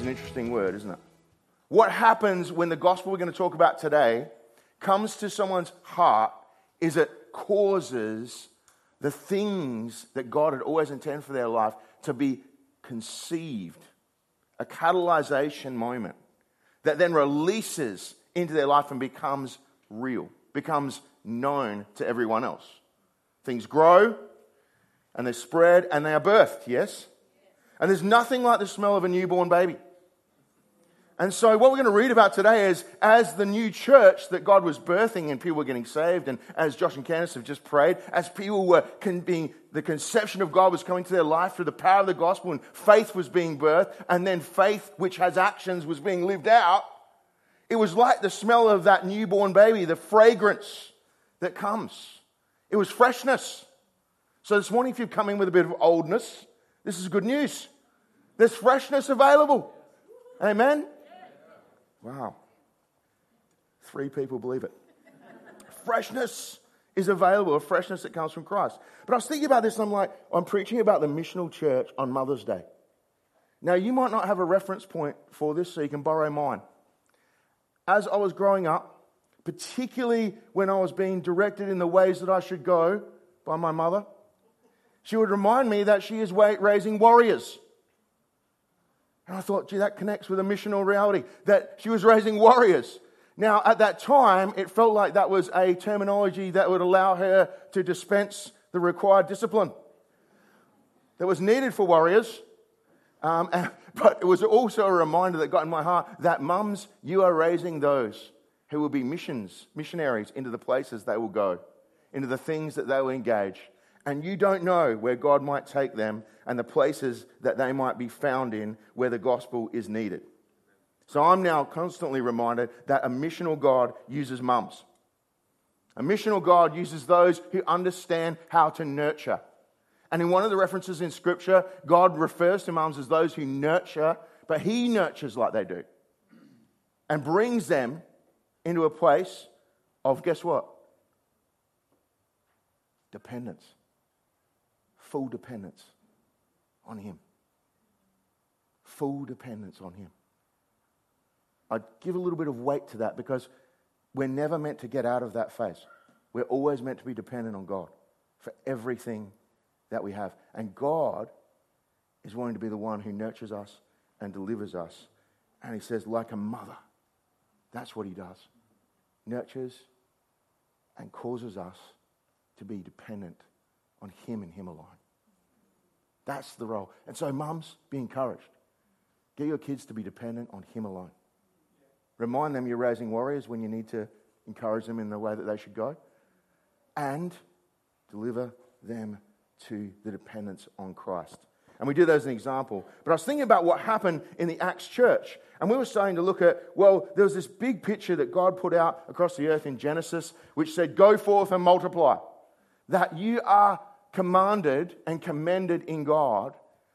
an interesting word, isn't it? What happens when the gospel we're going to talk about today comes to someone's heart is it causes the things that God had always intended for their life to be conceived. A catalyzation moment that then releases into their life and becomes real, becomes known to everyone else. Things grow and they spread and they are birthed, yes? And there's nothing like the smell of a newborn baby. And so what we're going to read about today is as the new church that God was birthing and people were getting saved, and as Josh and Candace have just prayed, as people were being, the conception of God was coming to their life through the power of the gospel, and faith was being birthed, and then faith, which has actions, was being lived out. It was like the smell of that newborn baby, the fragrance that comes. It was freshness. So this morning, if you've come in with a bit of oldness, this is good news. There's freshness available. Amen? Wow. 3 people believe it. Freshness is available, a freshness that comes from Christ. But I was thinking about this and I'm preaching about the missional church on Mother's Day. Now, you might not have a reference point for this, so you can borrow mine. As I was growing up, particularly when I was being directed in the ways that I should go by my mother, she would remind me that she is raising warriors. And I thought, gee, that connects with a missional reality, that she was raising warriors. Now, at that time, it felt like that was a terminology that would allow her to dispense the required discipline that was needed for warriors. But it was also a reminder that got in my heart that, mums, you are raising those who will be missionaries into the places they will go, into the things that they will engage. And you don't know where God might take them and the places that they might be found in where the gospel is needed. So I'm now constantly reminded that a missional God uses mums. A missional God uses those who understand how to nurture. And in one of the references in Scripture, God refers to mums as those who nurture, but He nurtures like they do. And brings them into a place of, guess what? Dependence. Full dependence on Him. Full dependence on Him. I'd give a little bit of weight to that because we're never meant to get out of that phase. We're always meant to be dependent on God for everything that we have. And God is wanting to be the one who nurtures us and delivers us. And He says, like a mother, that's what He does. Nurtures and causes us to be dependent on Him and Him alone. That's the role. And so, mums, be encouraged. Get your kids to be dependent on Him alone. Remind them you're raising warriors when you need to encourage them in the way that they should go. And deliver them to the dependence on Christ. And we do that as an example. But I was thinking about what happened in the Acts church. And we were starting to look at, well, there was this big picture that God put out across the earth in Genesis, which said, go forth and multiply. That you are commanded and commended in God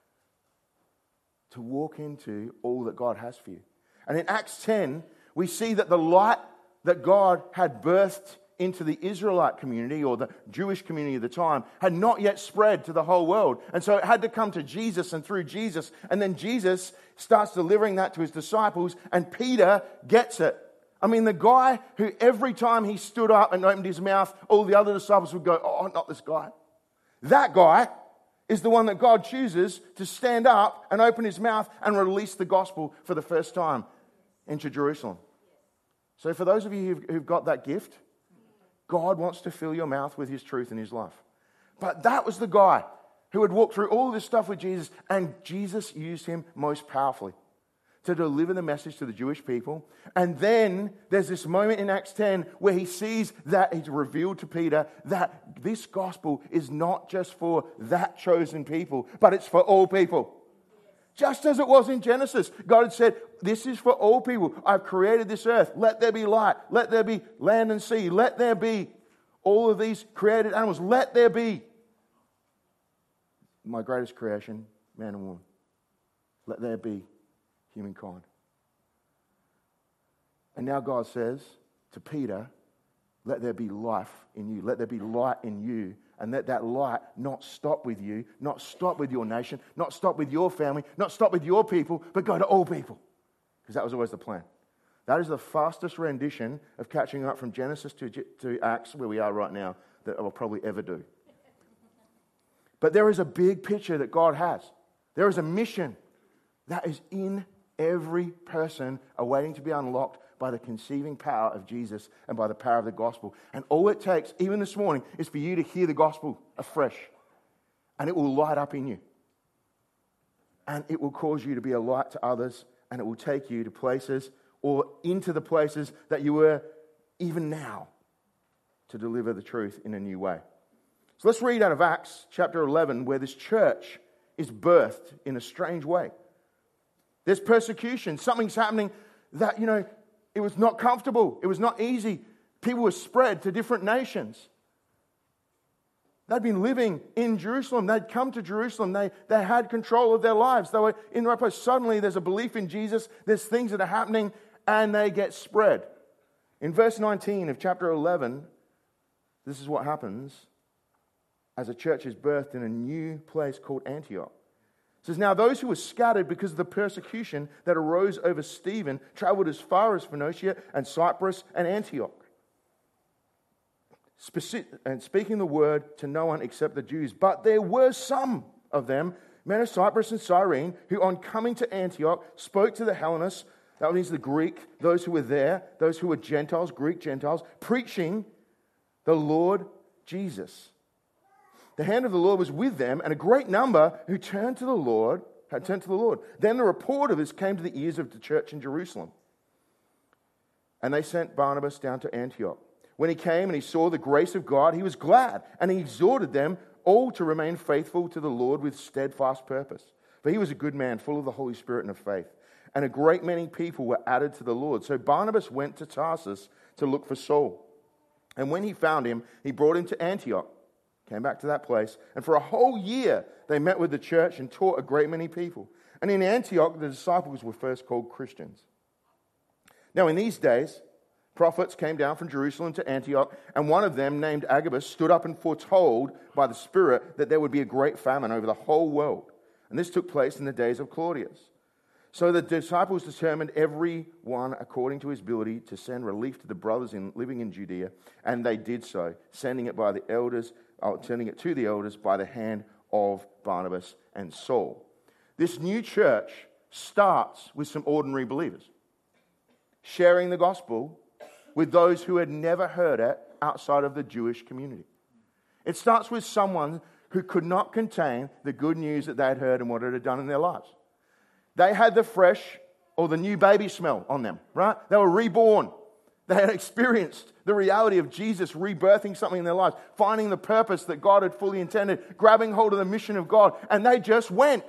to walk into all that God has for you. And in Acts 10, we see that the light that God had birthed into the Israelite community or the Jewish community of the time had not yet spread to the whole world. And so it had to come to Jesus and through Jesus. And then Jesus starts delivering that to His disciples and Peter gets it. I mean, the guy who every time he stood up and opened his mouth, all the other disciples would go, oh, not this guy. That guy is the one that God chooses to stand up and open his mouth and release the gospel for the first time into Jerusalem. So for those of you who've got that gift, God wants to fill your mouth with His truth and His love. But that was the guy who had walked through all this stuff with Jesus, and Jesus used him most powerfully to deliver the message to the Jewish people. And then there's this moment in Acts 10 where he sees that he's revealed to Peter that this gospel is not just for that chosen people, but it's for all people. Just as it was in Genesis, God had said, this is for all people. I've created this earth. Let there be light. Let there be land and sea. Let there be all of these created animals. Let there be my greatest creation, man and woman. Let there be humankind. And now God says to Peter, let there be life in you. Let there be light in you. And let that light not stop with you, not stop with your nation, not stop with your family, not stop with your people, but go to all people. Because that was always the plan. That is the fastest rendition of catching up from Genesis to Acts, where we are right now, that I will probably ever do. But there is a big picture that God has. There is a mission that is in every person awaiting to be unlocked by the conceiving power of Jesus and by the power of the gospel. And all it takes, even this morning, is for you to hear the gospel afresh. And it will light up in you. And it will cause you to be a light to others. And it will take you to places or into the places that you were even now to deliver the truth in a new way. So let's read out of Acts chapter 11, where this church is birthed in a strange way. There's persecution. Something's happening that, it was not comfortable. It was not easy. People were spread to different nations. They'd been living in Jerusalem. They'd come to Jerusalem. They had control of their lives. They were in the right place. Suddenly there's a belief in Jesus. There's things that are happening and they get spread. In verse 19 of chapter 11, this is what happens as a church is birthed in a new place called Antioch. It says, now those who were scattered because of the persecution that arose over Stephen traveled as far as Phoenicia and Cyprus and Antioch, and speaking the word to no one except the Jews. But there were some of them, men of Cyprus and Cyrene, who on coming to Antioch spoke to the Hellenists, that means the Greek, those who were there, those who were Gentiles, Greek Gentiles, preaching the Lord Jesus. The hand of the Lord was with them, and a great number who turned to the Lord. Then the report of this came to the ears of the church in Jerusalem. And they sent Barnabas down to Antioch. When he came and he saw the grace of God, he was glad, and he exhorted them all to remain faithful to the Lord with steadfast purpose. For he was a good man, full of the Holy Spirit and of faith. And a great many people were added to the Lord. So Barnabas went to Tarsus to look for Saul. And when he found him, he brought him to Antioch. Came back to that place. And for a whole year, they met with the church and taught a great many people. And in Antioch, the disciples were first called Christians. Now, in these days, prophets came down from Jerusalem to Antioch, and one of them, named Agabus, stood up and foretold by the Spirit that there would be a great famine over the whole world. And this took place in the days of Claudius. So the disciples determined, every one according to his ability, to send relief to the brothers living in Judea, and they did so, sending it to the elders by the hand of Barnabas and Saul. This new church starts with some ordinary believers, sharing the gospel with those who had never heard it outside of the Jewish community. It starts with someone who could not contain the good news that they had heard and what it had done in their lives. They had the fresh or the new baby smell on them, right? They were reborn. They had experienced the reality of Jesus rebirthing something in their lives, finding the purpose that God had fully intended, grabbing hold of the mission of God, and they just went.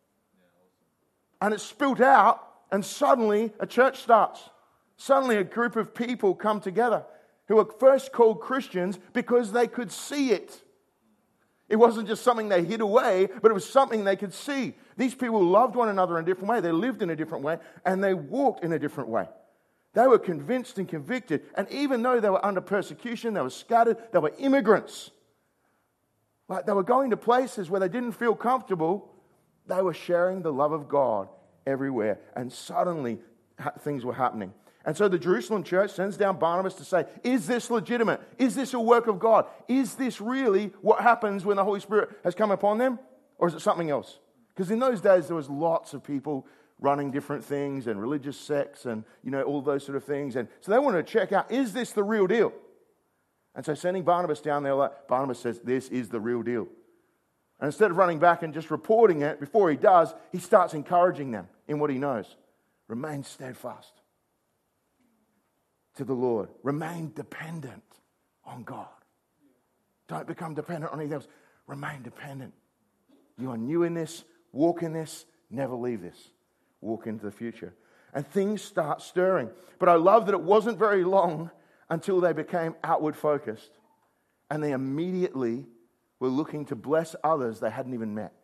And it spilt out, and suddenly a church starts. Suddenly a group of people come together who were first called Christians because they could see it. It wasn't just something they hid away, but it was something they could see. These people loved one another in a different way. They lived in a different way, and they walked in a different way. They were convinced and convicted. And even though they were under persecution, they were scattered, they were immigrants. Like they were going to places where they didn't feel comfortable. They were sharing the love of God everywhere. And suddenly things were happening. And so the Jerusalem church sends down Barnabas to say, is this legitimate? Is this a work of God? Is this really what happens when the Holy Spirit has come upon them? Or is it something else? Because in those days there was lots of people running different things and religious sects and, all those sort of things. And so they wanted to check out, is this the real deal? And so sending Barnabas down there, Barnabas says, this is the real deal. And instead of running back and just reporting it, before he does, he starts encouraging them in what he knows. Remain steadfast to the Lord. Remain dependent on God. Don't become dependent on anything else. Remain dependent. You are new in this. Walk in this. Never leave this. Walk into the future. And things start stirring. But I love that it wasn't very long until they became outward focused. And they immediately were looking to bless others they hadn't even met.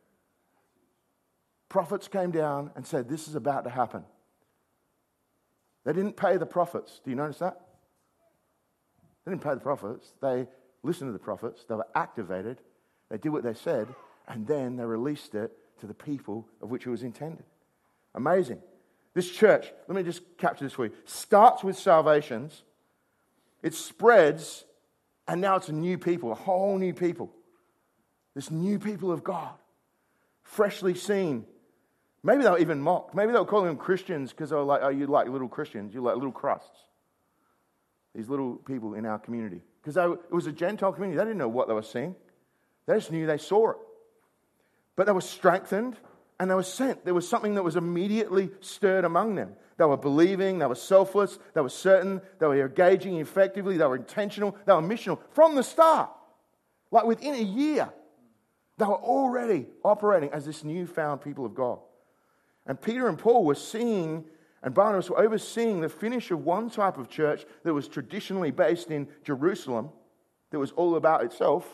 Prophets came down and said, this is about to happen. They didn't pay the prophets. Do you notice that? They didn't pay the prophets. They listened to the prophets. They were activated. They did what they said. And then they released it to the people of which it was intended. Amazing. This church, let me just capture this for you, starts with salvations. It spreads, and now it's a new people, a whole new people. This new people of God, freshly seen. Maybe they were even mocked. Maybe they were calling them Christians because they were like, oh, you like little Christians. You like little crusts. These little people in our community. Because it was a Gentile community. They didn't know what they were seeing. They just knew they saw it. But they were strengthened and they were sent. There was something that was immediately stirred among them. They were believing, they were selfless, they were certain, they were engaging effectively, they were intentional, they were missional from the start. Like within a year, they were already operating as this newfound people of God. And Peter and Paul were seeing, and Barnabas were overseeing the finish of one type of church that was traditionally based in Jerusalem, that was all about itself,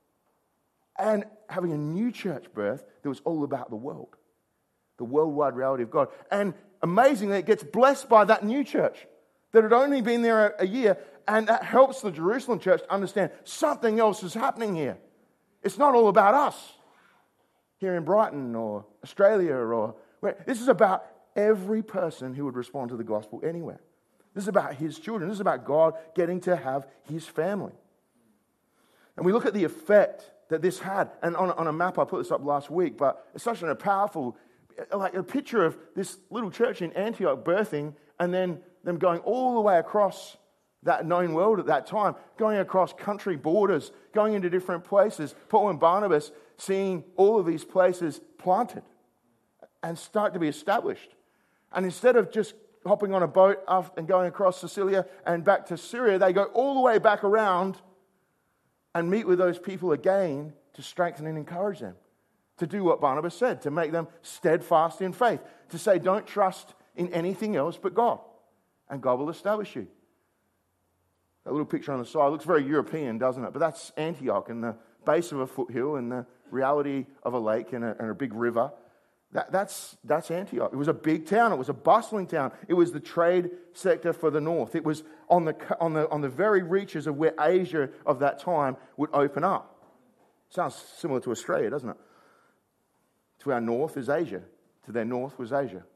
and having a new church birth that was all about the world, the worldwide reality of God. And amazingly, it gets blessed by that new church that had only been there a year, and that helps the Jerusalem church to understand something else is happening here. It's not all about us here in Brighton or Australia or where. This is about every person who would respond to the gospel anywhere. This is about his children. This is about God getting to have his family. And we look at the effect that this had. And on a map, I put this up last week, but it's such a powerful, like a picture of this little church in Antioch birthing and then them going all the way across that known world at that time, going across country borders, going into different places. Paul and Barnabas seeing all of these places planted and start to be established. And instead of just hopping on a boat and going across Sicilia and back to Syria, they go all the way back around and meet with those people again to strengthen and encourage them, to do what Barnabas said, to make them steadfast in faith, to say don't trust in anything else but God, and God will establish you. That little picture on the side looks very European, doesn't it? But that's Antioch, and the base of a foothill and the reality of a lake and a big river. That's Antioch. It was a big town. It was a bustling town. It was the trade sector for the north. It was on the very reaches of where Asia of that time would open up. Sounds similar to Australia, doesn't it? To our north is Asia. To their north was Asia. There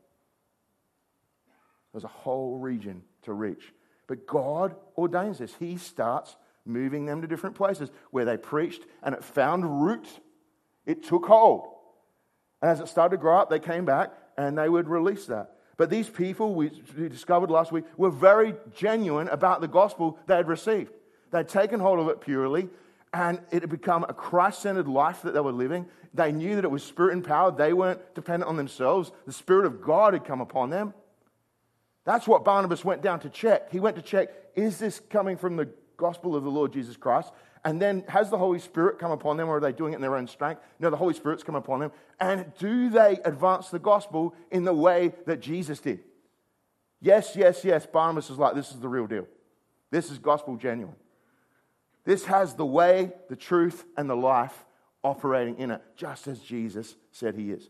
was a whole region to reach. But God ordains this. He starts moving them to different places where they preached and it found root. It took hold. And as it started to grow up, they came back and they would release that. But these people, we discovered last week, were very genuine about the gospel they had received. They'd taken hold of it purely, and it had become a Christ-centered life that they were living. They knew that it was Spirit-empowered. They weren't dependent on themselves. The Spirit of God had come upon them. That's what Barnabas went down to check. He went to check, is this coming from the gospel of the Lord Jesus Christ? And then has the Holy Spirit come upon them, or are they doing it in their own strength? No, the Holy Spirit's come upon them. And do they advance the gospel in the way that Jesus did? Yes, yes, yes. Barnabas is like, this is the real deal. This is gospel genuine. This has the way, the truth, and the life operating in it, just as Jesus said he is.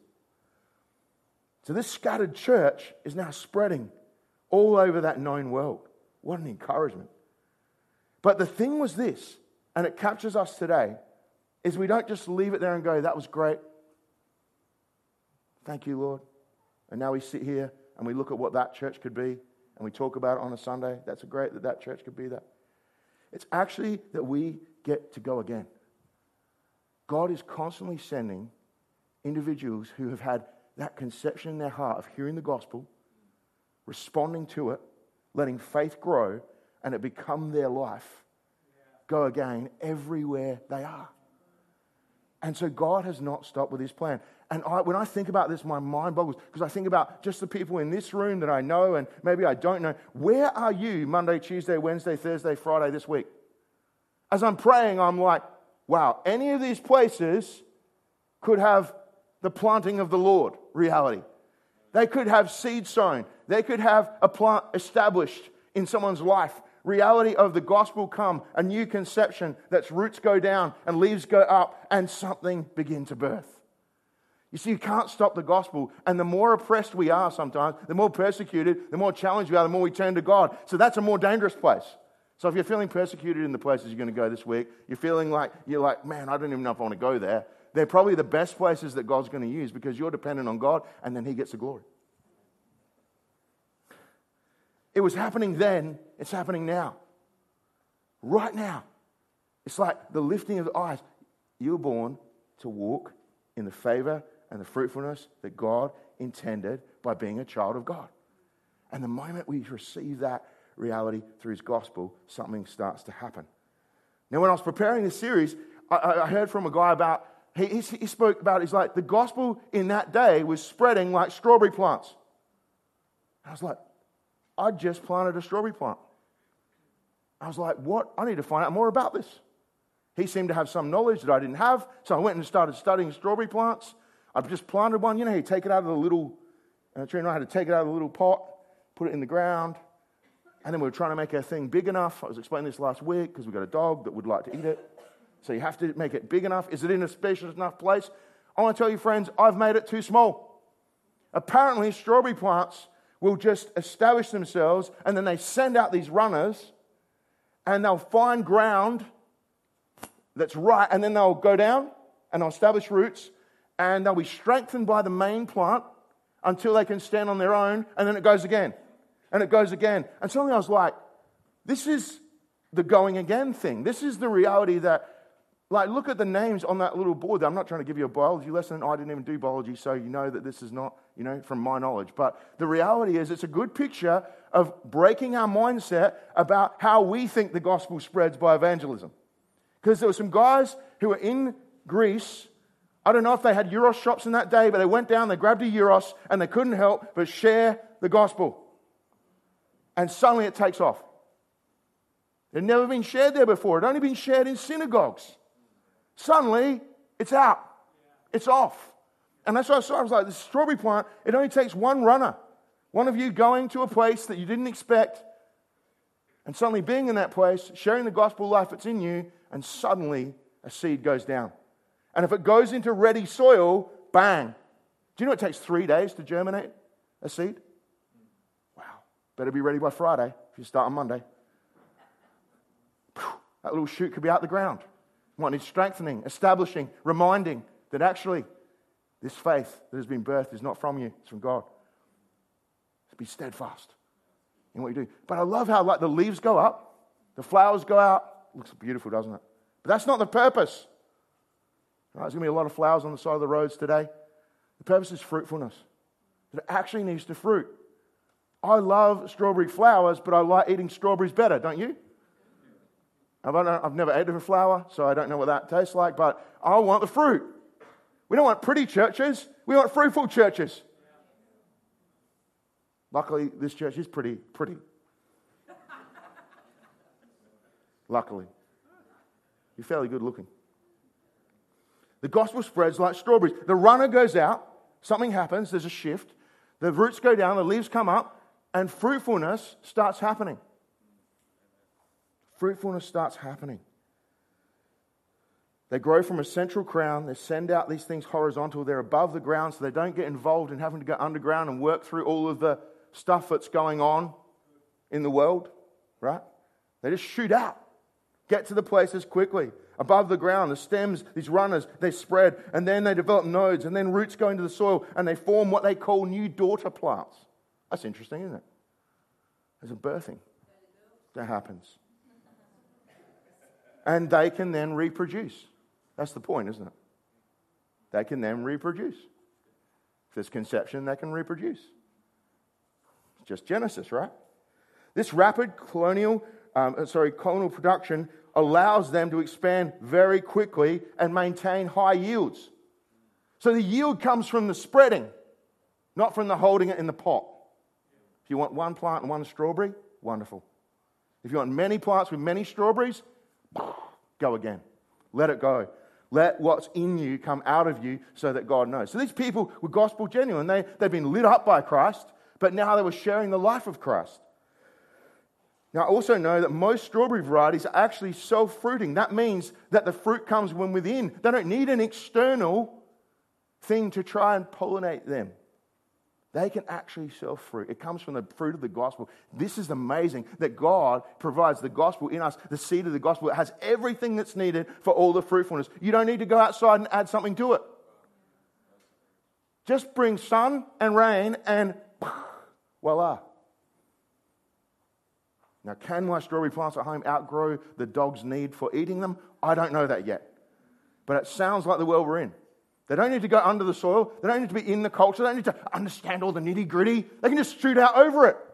So this scattered church is now spreading all over that known world. What an encouragement. But the thing was this, and it captures us today, is we don't just leave it there and go, that was great. Thank you, Lord. And now we sit here and we look at what that church could be and we talk about it on a Sunday. That's great that church could be that. It's actually that we get to go again. God is constantly sending individuals who have had that conception in their heart of hearing the gospel, responding to it, letting faith grow, and it become their life. Go again everywhere they are. And so God has not stopped with his plan. And when I think about this, my mind boggles, because I think about just the people in this room that I know and maybe I don't know. Where are you Monday, Tuesday, Wednesday, Thursday, Friday this week? As I'm praying, I'm like, wow, any of these places could have the planting of the Lord reality. They could have seed sown. They could have a plant established in someone's life. Reality of the gospel come, a new conception that's roots go down and leaves go up and something begin to birth. You see, you can't stop the gospel, and the more oppressed we are sometimes, the more persecuted, the more challenged we are, the more we turn to God. So that's a more dangerous place, So if you're feeling persecuted in the places you're going to go this week, you're like, man, I don't even know if I want to go there. They're probably the best places that God's going to use because you're dependent on God and then He gets the glory. It was happening then, it's happening now. Right now. It's like the lifting of the eyes. You were born to walk in the favor and the fruitfulness that God intended by being a child of God. And the moment we receive that reality through His gospel, something starts to happen. Now, when I was preparing this series, I heard from a guy about, he spoke about, he's like, the gospel in that day was spreading like strawberry plants. I was like, I just planted a strawberry plant. I was like, what? I need to find out more about this. He seemed to have some knowledge that I didn't have, so I went and started studying strawberry plants. I've just planted one. You take it out of the little, Trina and I had to take it out of the little pot, put it in the ground, and then we were trying to make our thing big enough. I was explaining this last week because we've got a dog that would like to eat it. So you have to make it big enough. Is it in a spacious enough place? I want to tell you, friends, I've made it too small. Apparently, strawberry plants will just establish themselves, and then they send out these runners, and they'll find ground that's right, and then they'll go down, and they'll establish roots, and they'll be strengthened by the main plant until they can stand on their own, and then it goes again, and it goes again. And suddenly I was like, this is the going again thing. This is the reality that, like, look at the names on that little board. I'm not trying to give you a biology lesson. I didn't even do biology, so you know that this is not, from my knowledge. But the reality is it's a good picture of breaking our mindset about how we think the gospel spreads by evangelism. Because there were some guys who were in Greece. I don't know if they had Euros shops in that day, but they went down, they grabbed a Euros, and they couldn't help but share the gospel. And suddenly it takes off. It had never been shared there before. It had only been shared in synagogues. Suddenly, it's out. It's off. And that's what I saw. I was like, this strawberry plant, it only takes one runner. One of you going to a place that you didn't expect, and suddenly being in that place, sharing the gospel life that's in you, and suddenly a seed goes down. And if it goes into ready soil, bang. Do you know it takes 3 days to germinate a seed? Wow. Better be ready by Friday if you start on Monday. That little shoot could be out the ground. Might need strengthening, establishing, reminding that actually this faith that has been birthed is not from you, it's from God. Be steadfast in what you do. But I love how the leaves go up, the flowers go out. Looks beautiful, doesn't it? But that's not the purpose. Right, there's going to be a lot of flowers on the side of the roads today. The purpose is fruitfulness. That it actually needs to fruit. I love strawberry flowers, but I like eating strawberries better, don't you? I've never ate a flower, so I don't know what that tastes like, but I want the fruit. We don't want pretty churches. We want fruitful churches. Luckily, this church is pretty. Luckily. You're fairly good looking. The gospel spreads like strawberries. The runner goes out, something happens, there's a shift, the roots go down, the leaves come up, and fruitfulness starts happening. Fruitfulness starts happening. They grow from a central crown. They send out these things horizontal. They're above the ground, so they don't get involved in having to go underground and work through all of the stuff that's going on in the world, right? They just shoot out. Get to the places quickly. Above the ground, the stems, these runners, they spread, and then they develop nodes, and then roots go into the soil, and they form what they call new daughter plants. That's interesting, isn't it? There's a birthing that happens. And they can then reproduce. That's the point, isn't it? They can then reproduce. If there's conception, they can reproduce. It's just Genesis, right? This rapid colonial production allows them to expand very quickly and maintain high yields. So the yield comes from the spreading, not from the holding it in the pot. If you want one plant and one strawberry, wonderful. If you want many plants with many strawberries, go again. Let it go. Let what's in you come out of you so that God knows. So these people were gospel genuine. They've been lit up by Christ, but now they were sharing the life of Christ. Now, I also know that most strawberry varieties are actually self-fruiting. That means that the fruit comes from within. They don't need an external thing to try and pollinate them. They can actually sell fruit. It comes from the fruit of the gospel. This is amazing that God provides the gospel in us, the seed of the gospel. It has everything that's needed for all the fruitfulness. You don't need to go outside and add something to it. Just bring sun and rain and voila. Now, can my strawberry plants at home outgrow the dog's need for eating them? I don't know that yet. But it sounds like the world we're in. They don't need to go under the soil. They don't need to be in the culture. They don't need to understand all the nitty-gritty. They can just shoot out over it.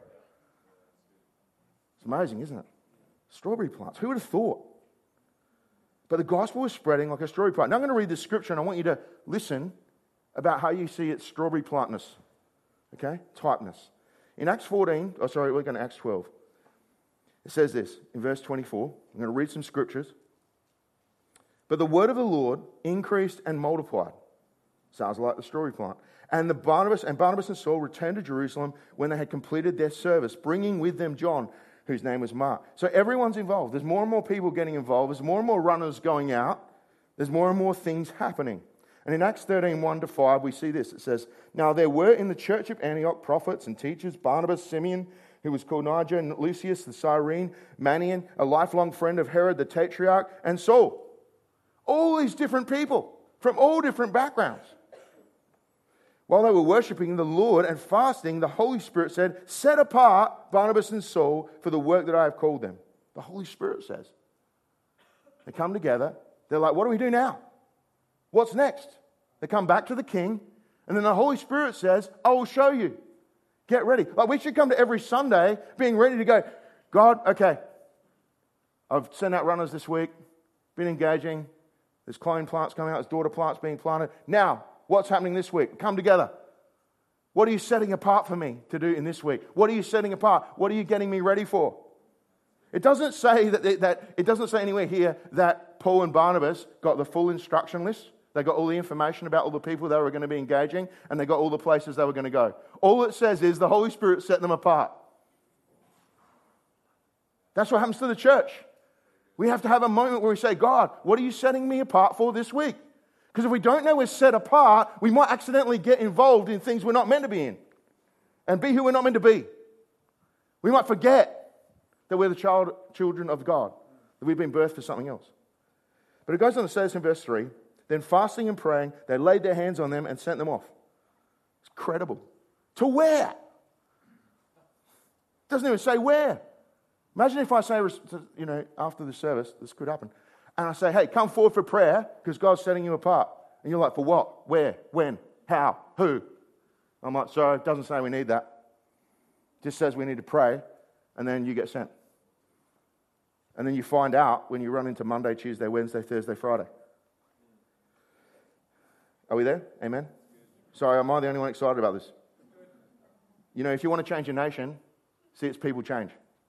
It's amazing, isn't it? Strawberry plants. Who would have thought? But the gospel is spreading like a strawberry plant. Now I'm going to read this scripture, and I want you to listen about how you see its strawberry plantness. Okay? Typeness. In Acts 14, we're going to Acts 12. It says this in verse 24. I'm going to read some scriptures. But the word of the Lord increased and multiplied. Sounds like the strawberry plant. And Barnabas and Saul returned to Jerusalem when they had completed their service, bringing with them John, whose name was Mark. So everyone's involved. There's more and more people getting involved. There's more and more runners going out. There's more and more things happening. And in Acts 13, 1-5, we see this. It says, Now there were in the church of Antioch prophets and teachers, Barnabas, Simeon, who was called Niger, and Lucius the Cyrene, Manaen, a lifelong friend of Herod the Tetrarch, and Saul. All these different people from all different backgrounds. While they were worshipping the Lord and fasting, the Holy Spirit said, Set apart Barnabas and Saul for the work that I have called them. The Holy Spirit says. They come together. They're like, what do we do now? What's next? They come back to the king, and then the Holy Spirit says, I will show you. Get ready. Like, we should come to every Sunday being ready to go, God, okay, I've sent out runners this week, been engaging. There's clone plants coming out. There's daughter plants being planted. Now, what's happening this week? Come together. What are you setting apart for me to do in this week? What are you setting apart? What are you getting me ready for? It doesn't say it doesn't say anywhere here that Paul and Barnabas got the full instruction list. They got all the information about all the people they were going to be engaging, and they got all the places they were going to go. All it says is the Holy Spirit set them apart. That's what happens to the church. We have to have a moment where we say, God, what are you setting me apart for this week? Because if we don't know we're set apart, we might accidentally get involved in things we're not meant to be in and be who we're not meant to be. We might forget that we're the children of God, that we've been birthed for something else. But it goes on to say this in verse 3, Then fasting and praying, they laid their hands on them and sent them off. It's incredible. To where? It doesn't even say where. Imagine if I say, after the service, this could happen, and I say, hey, come forward for prayer because God's setting you apart. And you're like, for what? Where? When? How? Who? I'm like, sorry, it doesn't say we need that. It just says we need to pray, and then you get sent. And then you find out when you run into Monday, Tuesday, Wednesday, Thursday, Friday. Are we there? Amen? Sorry, am I the only one excited about this? If you want to change a nation, see its people change.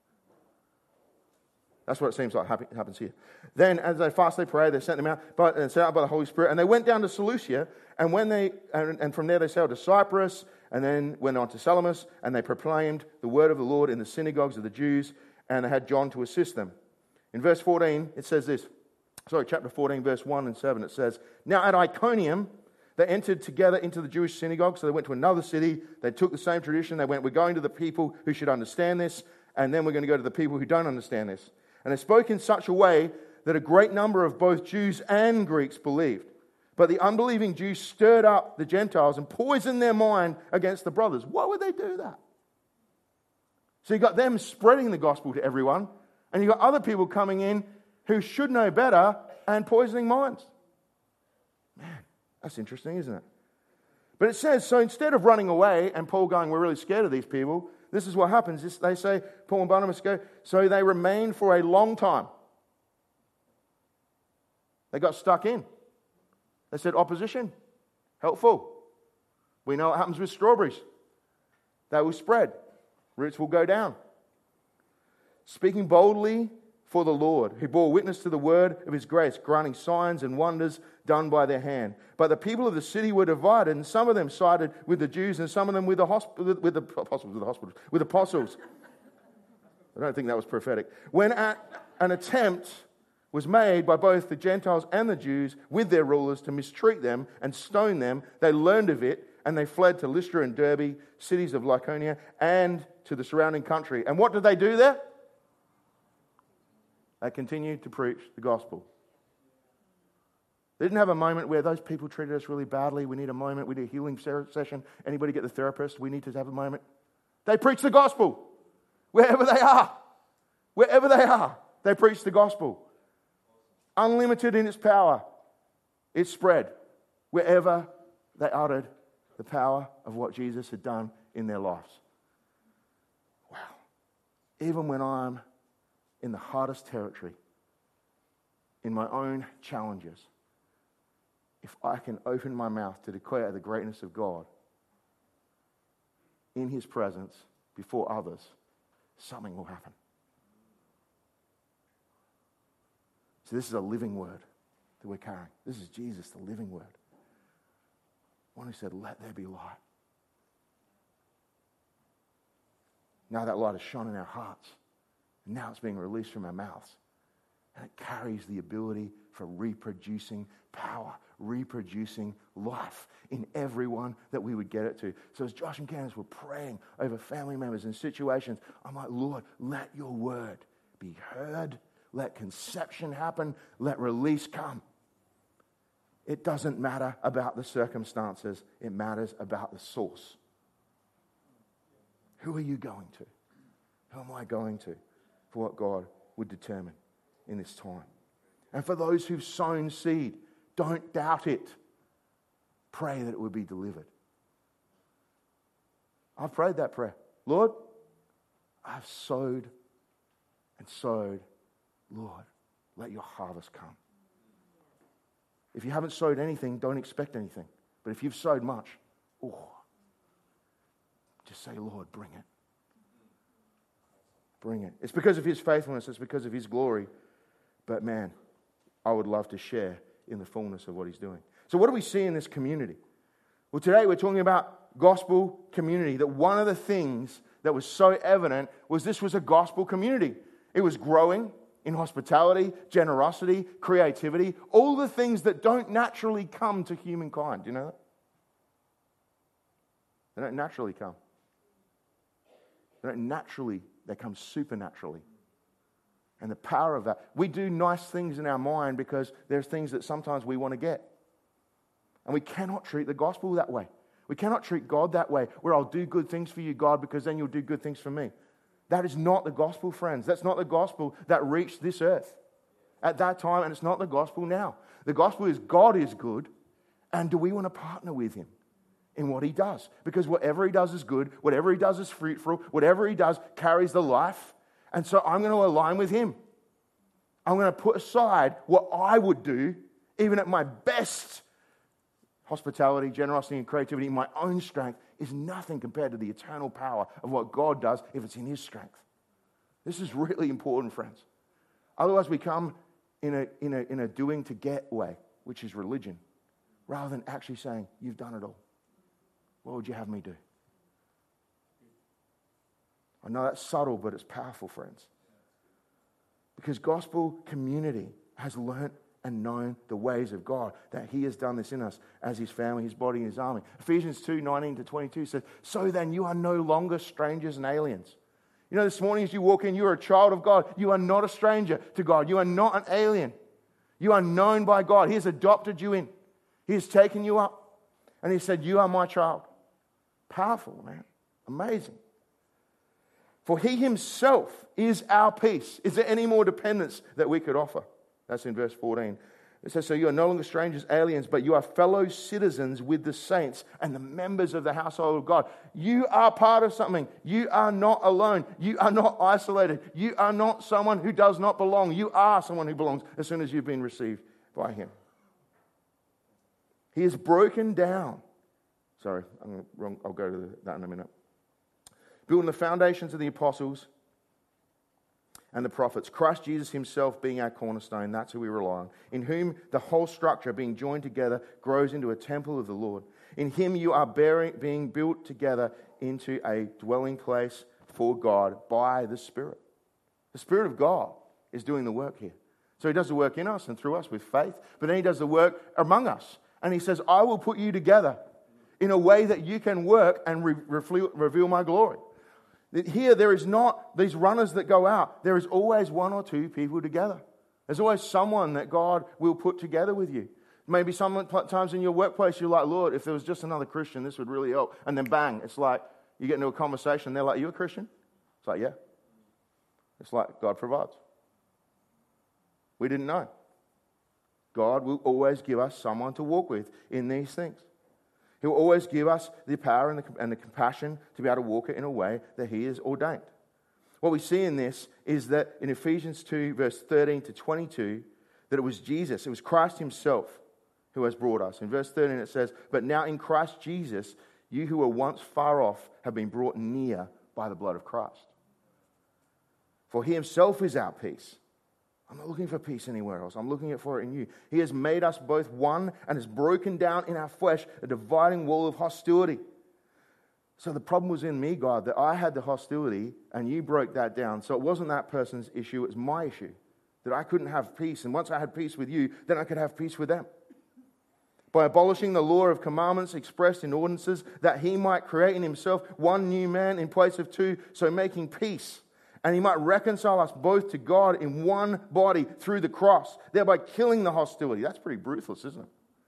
That's what it seems like happens here. Then, as they fast, they pray. They sent them out, sent out by the Holy Spirit, and they went down to Seleucia. And from there they sailed to Cyprus, and then went on to Salamis, and they proclaimed the word of the Lord in the synagogues of the Jews, and they had John to assist them. In verse 14, it says this. Chapter 14, verse 1 and 7. It says, Now at Iconium, they entered together into the Jewish synagogue. So they went to another city. They took the same tradition. They went, we're going to the people who should understand this, and then we're going to go to the people who don't understand this. And they spoke in such a way that a great number of both Jews and Greeks believed. But the unbelieving Jews stirred up the Gentiles and poisoned their mind against the brothers. Why would they do that? So you got them spreading the gospel to everyone, and you got other people coming in who should know better and poisoning minds. Man, that's interesting, isn't it? But it says, so instead of running away and Paul going, we're really scared of these people, this is what happens. They say, Paul and Barnabas go, so they remained for a long time. They got stuck in. They said, opposition, helpful. We know what happens with strawberries. They will spread. Roots will go down. Speaking boldly for the Lord, who bore witness to the word of his grace, granting signs and wonders done by their hand. But the people of the city were divided, and some of them sided with the Jews, and some of them with the apostles. I don't think that was prophetic. When an attempt was made by both the Gentiles and the Jews with their rulers to mistreat them and stone them, they learned of it And they fled to Lystra and Derbe, cities of Lycaonia, and to the surrounding country. And what did they do there? They continued to preach the gospel. They didn't have a moment where those people treated us really badly. We need a moment. We need a healing session. Anybody get the therapist? We need to have a moment. They preach the gospel. Wherever they are. Wherever they are, they preach the gospel. Unlimited in its power. It spread. Wherever they uttered the power of what Jesus had done in their lives. Wow. Even when I'm in the hardest territory, in my own challenges, if I can open my mouth to declare the greatness of God in His presence before others, something will happen. So this is a living word that we're carrying. This is Jesus, the living word. One who said, let there be light. Now that light has shone in our hearts. And now it's being released from our mouths. And it carries the ability for reproducing power, reproducing life in everyone that we would get it to. So as Josh and Candace were praying over family members and situations, I'm like, Lord, let your word be heard. Let conception happen. Let release come. It doesn't matter about the circumstances. It matters about the source. Who are you going to? Who am I going to for what God would determine in this time? And for those who've sown seed, don't doubt it. Pray that it would be delivered. I've prayed that prayer. Lord, I've sowed and sowed. Lord, let your harvest come. If you haven't sowed anything, don't expect anything. But if you've sowed much, just say, Lord, bring it. Bring it. It's because of His faithfulness. It's because of His glory. But man, I would love to share in the fullness of what He's doing. So what do we see in this community? Well, today we're talking about gospel community. That one of the things that was so evident was this was a gospel community. It was growing in hospitality, generosity, creativity, all the things that don't naturally come to humankind. Do you know that? They don't naturally come. They come supernaturally. And the power of that. We do nice things in our mind because there's things that sometimes we want to get. And we cannot treat the gospel that way. We cannot treat God that way, where I'll do good things for you, God, because then you'll do good things for me. That is not the gospel, friends. That's not the gospel that reached this earth at that time, and it's not the gospel now. The gospel is God is good, and do we want to partner with Him in what He does? Because whatever He does is good, whatever He does is fruitful, whatever He does carries the life, and so I'm going to align with Him. I'm going to put aside what I would do, even at my best. Hospitality, generosity, and creativity in my own strength is nothing compared to the eternal power of what God does if it's in His strength. This is really important, friends. Otherwise, we come in a doing to get way, which is religion, rather than actually saying, you've done it all. What would you have me do? I know that's subtle, but it's powerful, friends. Because gospel community has learnt and known the ways of God, that He has done this in us as His family, His body, and His army. Ephesians 2:19-22 says, so then you are no longer strangers and aliens. You know, this morning as you walk in, you are a child of God. You are not a stranger to God. You are not an alien. You are known by God. He has adopted you in. He has taken you up. And He said, you are my child. Powerful, man. Amazing. For He Himself is our peace. Is there any more dependence that we could offer? That's in verse 14. It says, so you are no longer strangers, aliens, but you are fellow citizens with the saints and the members of the household of God. You are part of something. You are not alone. You are not isolated. You are not someone who does not belong. You are someone who belongs as soon as you've been received by Him. He is broken down. Sorry, I'm wrong. I'll go to that in a minute. Building the foundations of the apostles and the prophets, Christ Jesus Himself being our cornerstone, that's who we rely on, in whom the whole structure being joined together grows into a temple of the Lord. In Him you are being built together into a dwelling place for God by the Spirit. The Spirit of God is doing the work here. So He does the work in us and through us with faith, but then He does the work among us. And He says, I will put you together in a way that you can work and reveal my glory. Here, there is not these runners that go out. There is always one or two people together. There's always someone that God will put together with you. Maybe sometimes in your workplace, you're like, Lord, if there was just another Christian, this would really help. And then bang, it's like you get into a conversation. They're like, you a Christian? It's like, yeah. It's like God provides. We didn't know. God will always give us someone to walk with in these things. He will always give us the power and the compassion to be able to walk it in a way that He has ordained. What we see in this is that in Ephesians 2, verse 13 to 22, that it was Jesus, it was Christ Himself who has brought us. In verse 13 it says, but now in Christ Jesus, you who were once far off have been brought near by the blood of Christ. For He Himself is our peace. I'm not looking for peace anywhere else. I'm looking for it in you. He has made us both one and has broken down in our flesh a dividing wall of hostility. So the problem was in me, God, that I had the hostility and you broke that down. So it wasn't that person's issue, it was my issue. That I couldn't have peace. And once I had peace with you, then I could have peace with them. By abolishing the law of commandments expressed in ordinances, that He might create in Himself one new man in place of two, so making peace. And He might reconcile us both to God in one body through the cross, thereby killing the hostility. That's pretty ruthless, isn't it?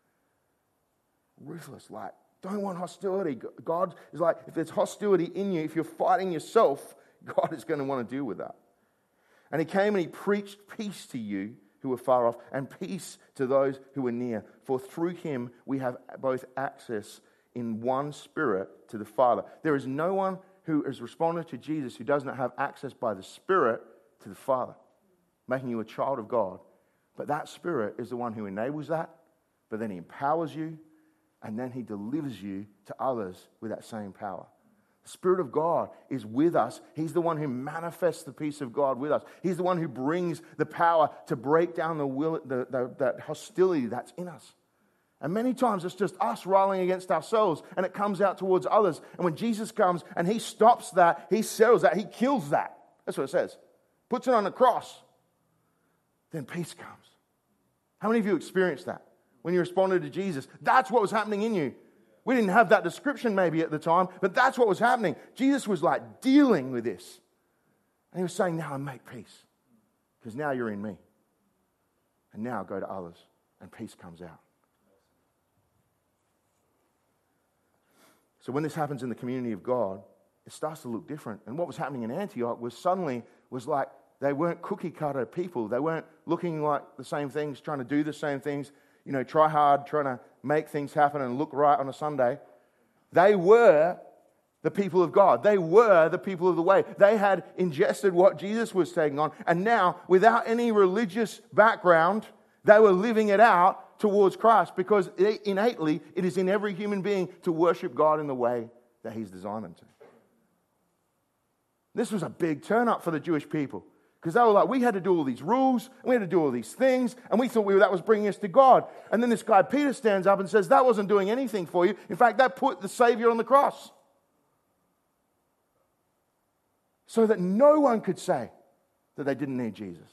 Ruthless, like, don't want hostility. God is like, if there's hostility in you, if you're fighting yourself, God is going to want to deal with that. And He came and He preached peace to you who were far off and peace to those who were near. For through Him we have both access in one Spirit to the Father. There is no one who has responded to Jesus who does not have access by the Spirit to the Father, making you a child of God. But that Spirit is the one who enables that, but then He empowers you, and then He delivers you to others with that same power. The Spirit of God is with us. He's the one who manifests the peace of God with us. He's the one who brings the power to break down that hostility that's in us. And many times it's just us railing against ourselves and it comes out towards others. And when Jesus comes and He stops that, He settles that, He kills that. That's what it says. Puts it on the cross. Then peace comes. How many of you experienced that when you responded to Jesus? That's what was happening in you. We didn't have that description maybe at the time, but that's what was happening. Jesus was like dealing with this. And He was saying, now I make peace. Because now you're in me. And now go to others. And peace comes out. So when this happens in the community of God, it starts to look different. And what was happening in Antioch was like they weren't cookie cutter people. They weren't looking like the same things, trying to do the same things, try hard, trying to make things happen and look right on a Sunday. They were the people of God. They were the people of the way. They had ingested what Jesus was taking on. And now, without any religious background, they were living it out towards Christ, because innately it is in every human being to worship God in the way that He's designed them to. This was a big turn up for the Jewish people, because they were like, we had to do all these rules, and we had to do all these things, and we thought that was bringing us to God. And then this guy Peter stands up and says, that wasn't doing anything for you. In fact, that put the Savior on the cross. So that no one could say that they didn't need Jesus.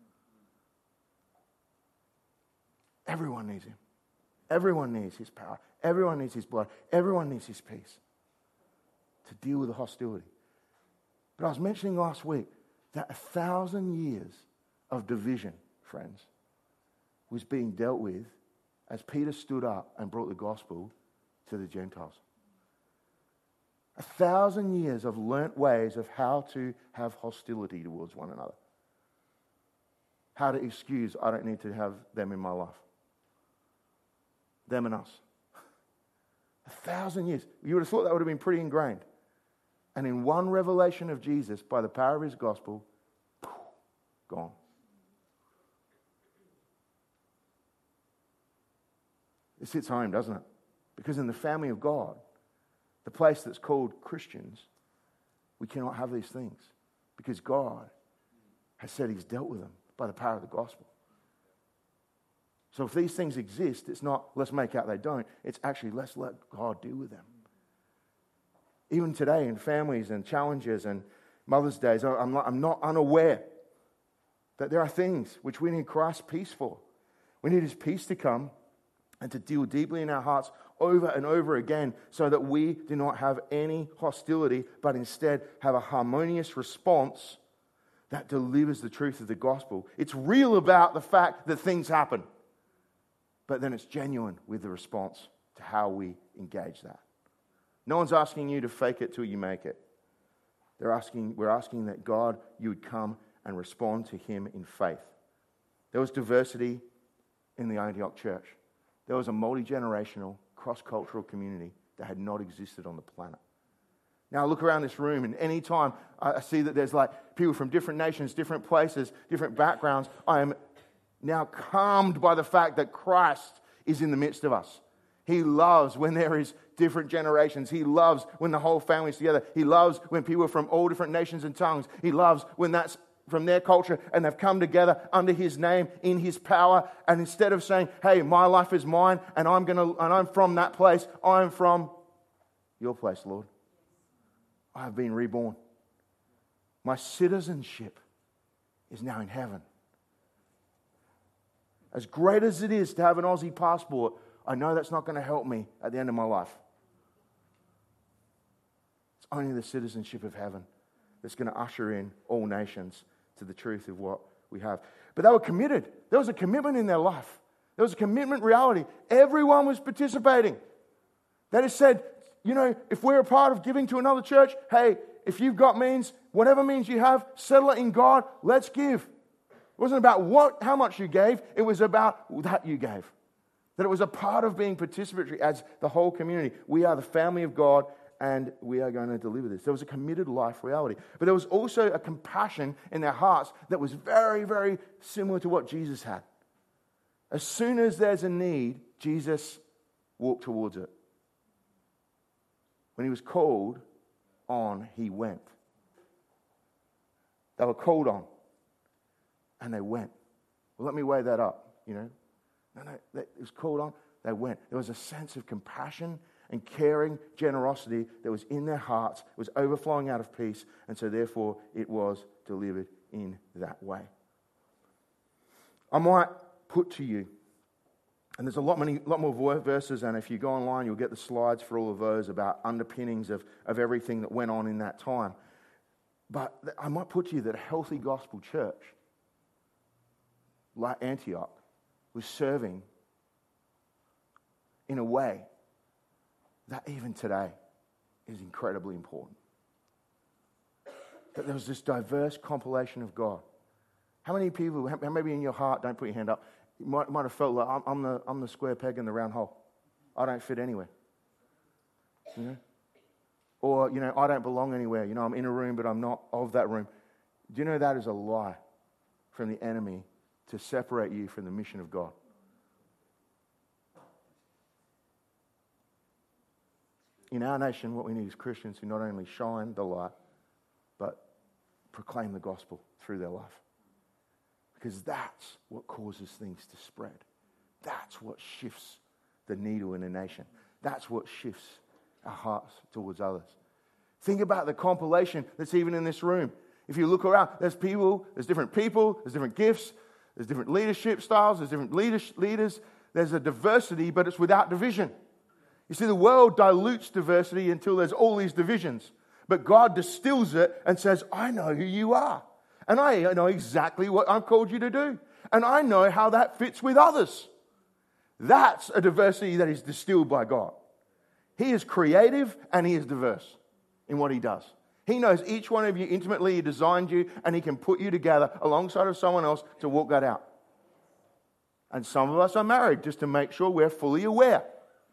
Everyone needs Him. Everyone needs His power. Everyone needs His blood. Everyone needs His peace to deal with the hostility. But I was mentioning last week that 1,000 years of division, friends, was being dealt with as Peter stood up and brought the gospel to the Gentiles. 1,000 years of learnt ways of how to have hostility towards one another. How to excuse, I don't need to have them in my life. Them and us. 1,000 years. You would have thought that would have been pretty ingrained. And in one revelation of Jesus, by the power of His gospel, gone. It hits home, doesn't it? Because in the family of God, the place that's called Christians, we cannot have these things. Because God has said He's dealt with them by the power of the gospel. So if these things exist, it's not let's make out they don't. It's actually let's let God deal with them. Even today in families and challenges and Mother's Days, I'm not unaware that there are things which we need Christ's peace for. We need His peace to come and to deal deeply in our hearts over and over again so that we do not have any hostility, but instead have a harmonious response that delivers the truth of the gospel. It's real about the fact that things happen, but then it's genuine with the response to how we engage that. No one's asking you to fake it till you make it. We're asking that God, you would come and respond to him in faith. There was diversity in the Antioch church. There was a multi-generational, cross-cultural community that had not existed on the planet. Now I look around this room, and any time I see that there's like people from different nations, different places, different backgrounds, I am now calmed by the fact that Christ is in the midst of us. He loves when there is different generations. He loves when the whole family's together. He loves when people are from all different nations and tongues. He loves when that's from their culture and they've come together under his name, in his power. And instead of saying, hey, my life is mine and I'm from that place, I'm from your place, Lord. I have been reborn. My citizenship is now in heaven. As great as it is to have an Aussie passport, I know that's not going to help me at the end of my life. It's only the citizenship of heaven that's going to usher in all nations to the truth of what we have. But they were committed. There was a commitment in their life. There was a commitment reality. Everyone was participating. They just said, you know, if we're a part of giving to another church, hey, if you've got means, whatever means you have, settle it in God, let's give. It wasn't about how much you gave. It was about that you gave. That it was a part of being participatory as the whole community. We are the family of God and we are going to deliver this. There was a committed life reality. But there was also a compassion in their hearts that was very, very similar to what Jesus had. As soon as there's a need, Jesus walked towards it. When he was called on, he went. They were called on and they went. Well, let me weigh that up, you know. No, it was called on, they went. There was a sense of compassion and caring generosity that was in their hearts. It was overflowing out of peace, and so therefore it was delivered in that way. I might put to you, and there's a lot more verses, and if you go online, you'll get the slides for all of those about underpinnings of everything that went on in that time. But I might put to you that a healthy gospel church, like Antioch, was serving in a way that even today is incredibly important. That there was this diverse compilation of God. How many people, maybe in your heart, don't put your hand up, you might have felt like I'm the square peg in the round hole. I don't fit anywhere. You know? Or, you know, I don't belong anywhere. You know, I'm in a room, but I'm not of that room. Do you know that is a lie from the enemy to separate you from the mission of God? In our nation, what we need is Christians who not only shine the light, but proclaim the gospel through their life. Because that's what causes things to spread. That's what shifts the needle in a nation. That's what shifts our hearts towards others. Think about the compilation that's even in this room. If you look around, there's different people, there's different gifts, there's different leadership styles, there's different leaders. There's a diversity, but it's without division. You see, the world dilutes diversity until there's all these divisions. But God distills it and says, I know who you are. And I know exactly what I've called you to do. And I know how that fits with others. That's a diversity that is distilled by God. He is creative and he is diverse in what he does. He knows each one of you intimately. He designed you and he can put you together alongside of someone else to walk that out. And some of us are married just to make sure we're fully aware.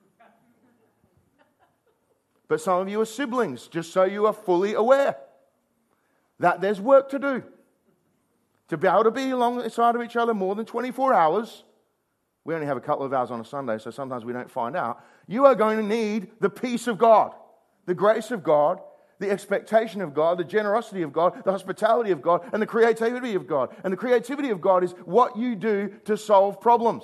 But some of you are siblings just so you are fully aware that there's work to do. To be able to be alongside of each other more than 24 hours. We only have a couple of hours on a Sunday, so sometimes we don't find out. You are going to need the peace of God, the grace of God, the expectation of God, the generosity of God, the hospitality of God, and the creativity of God. And the creativity of God is what you do to solve problems.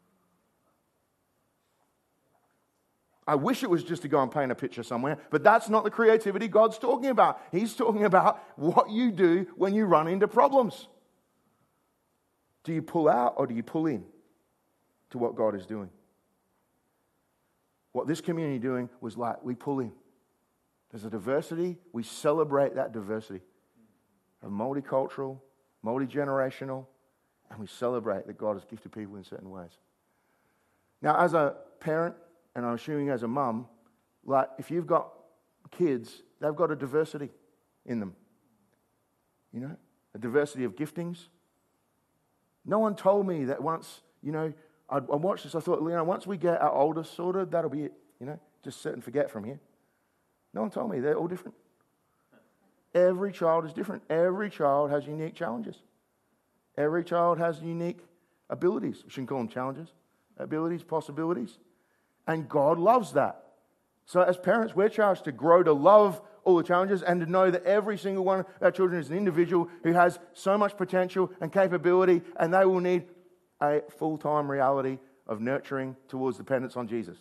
I wish it was just to go and paint a picture somewhere, but that's not the creativity God's talking about. He's talking about what you do when you run into problems. Do you pull out or do you pull in to what God is doing? What this community doing was like, we pull in. There's a diversity. We celebrate that diversity of multicultural, multi-generational, and we celebrate that God has gifted people in certain ways. Now, as a parent, and I'm assuming as a mum, like if you've got kids, they've got a diversity in them. You know, a diversity of giftings. No one told me that once, I watched this, I thought, once we get our oldest sorted, that'll be it. Just set and forget from here. No one told me. They're all different. Every child is different. Every child has unique challenges. Every child has unique abilities. We shouldn't call them challenges. Abilities, possibilities. And God loves that. So as parents, we're charged to grow to love all the challenges and to know that every single one of our children is an individual who has so much potential and capability, and they will need a full-time reality of nurturing towards dependence on Jesus.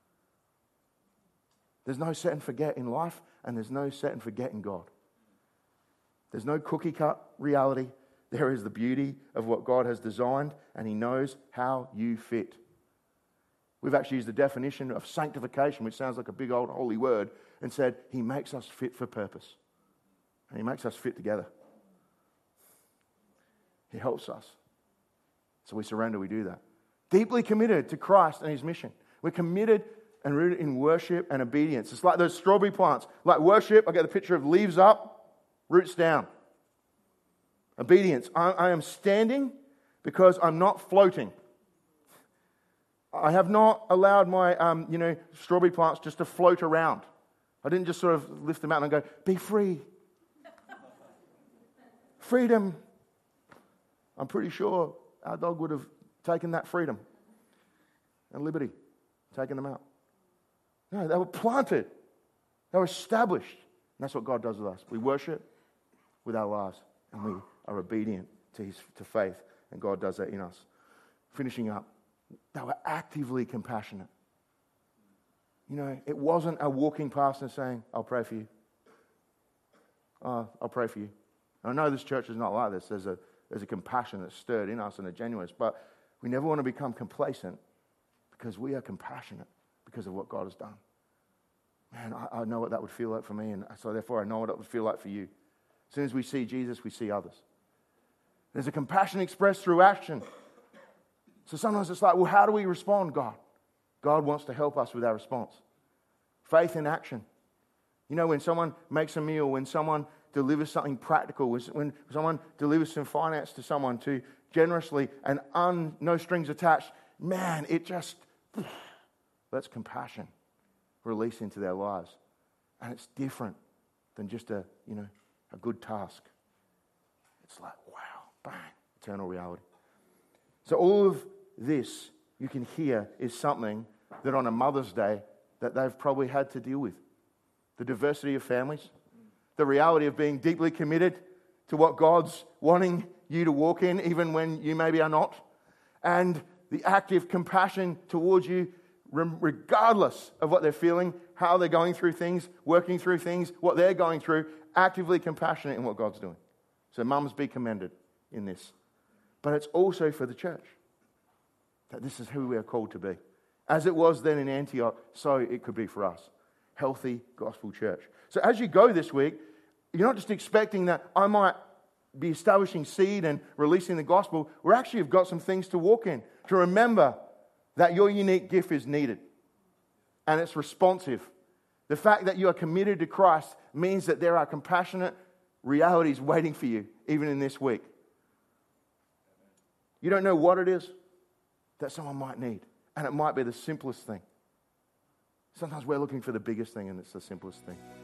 There's no set and forget in life, and there's no set and forget in God. There's no cookie-cut reality. There is the beauty of what God has designed, and He knows how you fit. We've actually used the definition of sanctification, which sounds like a big old holy word, and said He makes us fit for purpose. And He makes us fit together. He helps us. So we surrender, we do that. Deeply committed to Christ and His mission. We're committed and rooted in worship and obedience. It's like those strawberry plants. Like worship, I get the picture of leaves up, roots down. Obedience. I am standing because I'm not floating. I have not allowed my, strawberry plants just to float around. I didn't just sort of lift them out and go, be free. Freedom. I'm pretty sure our dog would have taken that freedom and liberty, taken them out. No, they were planted. They were established. And that's what God does with us. We worship with our lives, and we are obedient to faith, and God does that in us. Finishing up, they were actively compassionate. It wasn't a walking past and saying, I'll pray for you. I'll pray for you. I know this church is not like this. There's a compassion that's stirred in us and a genuineness, but we never want to become complacent because we are compassionate because of what God has done. Man, I know what that would feel like for me, and so therefore I know what it would feel like for you. As soon as we see Jesus, we see others. There's a compassion expressed through action. So sometimes it's like, well, how do we respond, God? God wants to help us with our response. Faith in action. When someone makes a meal, when someone delivers something practical, when someone delivers some finance to someone to generously and no strings attached, man, it just lets compassion release into their lives. And it's different than just a good task. It's like, wow, bang, eternal reality. So all of this, you can hear, is something that on a Mother's Day that they've probably had to deal with. The diversity of families, the reality of being deeply committed to what God's wanting you to walk in, even when you maybe are not, and the active compassion towards you, regardless of what they're feeling, how they're going through things, working through things, what they're going through, actively compassionate in what God's doing. So mums, be commended in this. But it's also for the church, that this is who we are called to be. As it was then in Antioch, so it could be for us. Healthy gospel church. So as you go this week, you're not just expecting that I might be establishing seed and releasing the gospel. We actually have got some things to walk in, to remember that your unique gift is needed and it's responsive. The fact that you are committed to Christ means that there are compassionate realities waiting for you, even in this week. You don't know what it is that someone might need, and it might be the simplest thing. Sometimes we're looking for the biggest thing, and it's the simplest thing.